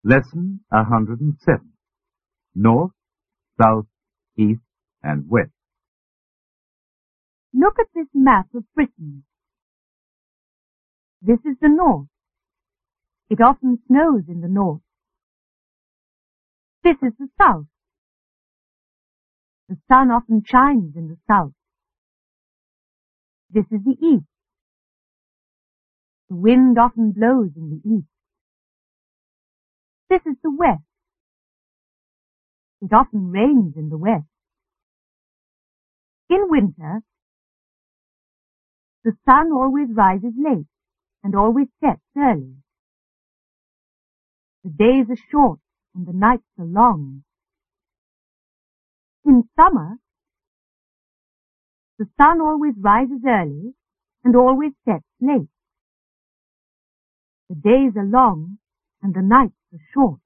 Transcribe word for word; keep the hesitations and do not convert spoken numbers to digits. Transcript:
Lesson one hundred seven. North, South, East, and West. Look at this map of Britain. This is the north. It often snows in the north. This is the south. The sun often shines in the south. This is the east. The wind often blows in the east. This is the west. It often rains in the west. In winter, the sun always rises late and always sets early. The days are short and the nights are long. In summer, the sun always rises early and always sets late. The days are long and the nights are short.